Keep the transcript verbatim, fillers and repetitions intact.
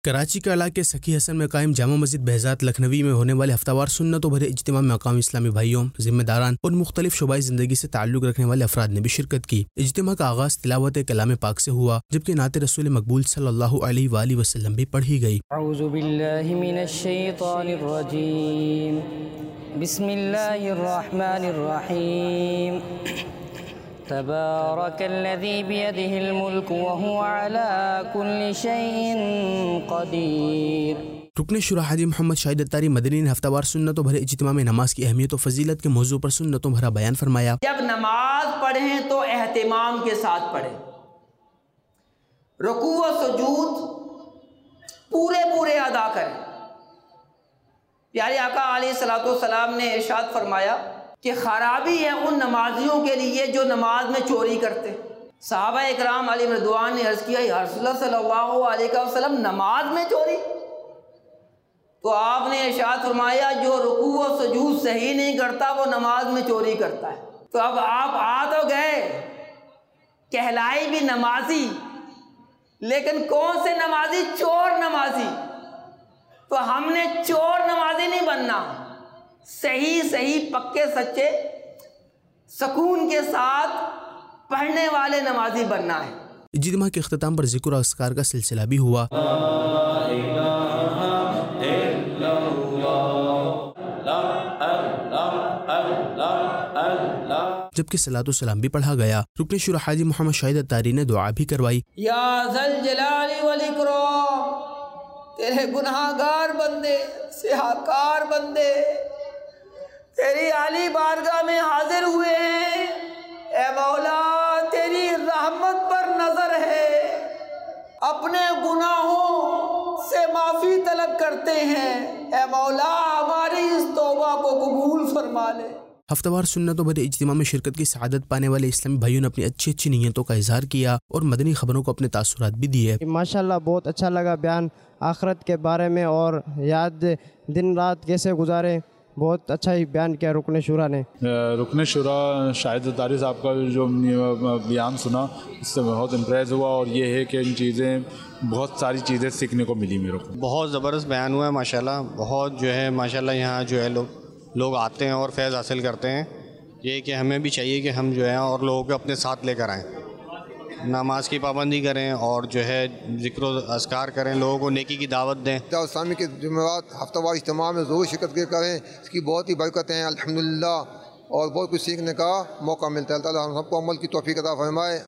کراچی کا علاقے سکھی حسن میں قائم جامع مسجد بہزاد لکھنوی میں ہونے والے ہفتہ وار سنتوں بھرے اجتماع میں مقامی اسلامی بھائیوں، ذمہ داران اور مختلف شعبۂ زندگی سے تعلق رکھنے والے افراد نے بھی شرکت کی۔ اجتماع کا آغاز تلاوت کلام پاک سے ہوا، جبکہ نعت رسول مقبول صلی اللہ علیہ وآلہ وسلم بھی پڑھی گئی۔ اعوذ باللہ من الشیطان الرجیم، بسم اللہ الرحمن الرحیم، تبارک الذی بیدہ الملک وہو علی کل شیء قدیر۔ رکن شورا حاجی محمد شاہد اتاری مدنی نے ہفتہ وار سنتوں بھرے اجتماع میں نماز کی اہمیت و فضیلت کے موضوع پر سنتوں بھرا بیان فرمایا۔ جب نماز پڑھیں تو اہتمام کے ساتھ پڑھیں، رکوع و سجود پورے پورے ادا کریں۔ پیارے آقا علیہ الصلوۃ والسلام نے ارشاد فرمایا کہ خرابی ہے ان نمازیوں کے لیے جو نماز میں چوری کرتے۔ صحابہ اکرام علیہ رضوان نے عرض کیا، یا رسول اللہ صلی اللہ علیہ وسلم نماز میں چوری؟ تو آپ نے ارشاد فرمایا جو رکوع و سجود صحیح نہیں کرتا وہ نماز میں چوری کرتا ہے۔ تو اب آپ آ تو گئے، کہلائی بھی نمازی، لیکن کون سے نمازی؟ چور نمازی۔ تو ہم نے چور نمازی نہیں بننا، صحیح صحیح پکے سچے سکون کے ساتھ پڑھنے والے نمازی بننا ہے۔ اجتماع کے اختتام پر ذکر و اذکار کا سلسلہ بھی ہوا۔ جبکہ صلاۃ و سلام بھی پڑھا گیا۔ رکن شورا حاجی محمد شاہد اتاری نے دعا بھی کروائی۔ یا ذل جلال والاکرام، تیرے گناہ گار بندے، سیاہکار بندے تیری عالی بارگاہ میں حاضر ہوئے ہیں۔ اے مولا تیری رحمت پر نظر ہے، اپنے گناہوں سے معافی طلب کرتے ہیں، اے مولا ہماری اس توبہ کو قبول فرما لے۔ ہفتہ وار سنتوں بھرے اجتماع میں شرکت کی سعادت پانے والے اسلامی بھائیوں نے اپنی اچھی اچھی نیتوں کا اظہار کیا اور مدنی خبروں کو اپنے تاثرات بھی دیے۔ ماشاءاللہ بہت اچھا لگا بیان آخرت کے بارے میں، اور یاد دن رات کیسے گزارے، بہت اچھا ہی بیان کیا رکن شورا نے۔ رکن شورا شاہد اتاری صاحب کا جو بیان سنا اس سے بہت امپریس ہوا، اور یہ ہے کہ ان چیزیں بہت ساری چیزیں سیکھنے کو ملی میرے کو۔ بہت زبردست بیان ہوا ہے ماشاءاللہ، بہت جو ہے ماشاءاللہ یہاں جو ہے لوگ لوگ آتے ہیں اور فیض حاصل کرتے ہیں۔ یہ کہ ہمیں بھی چاہیے کہ ہم جو ہے اور لوگوں کو اپنے ساتھ لے کر آئیں، نماز کی پابندی کریں اور جو ہے ذکر و اذکار کریں، لوگوں کو نیکی کی دعوت دیں۔ اسلامی کے جمعرات ہفتہ وار اجتماع میں ضرور شرکت کریں، اس کی بہت ہی برکتیں ہیں الحمدللہ، اور بہت کچھ سیکھنے کا موقع ملتا ہے۔ اللہ تعالیٰ ہم سب کو عمل کی توفیق عطا فرمائے۔